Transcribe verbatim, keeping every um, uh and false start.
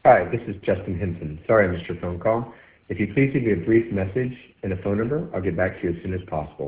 Hi, this is Justin Hinton. Sorry I missed your phone call. If you please leave me a brief message and a phone number, I'll get back to you as soon as possible.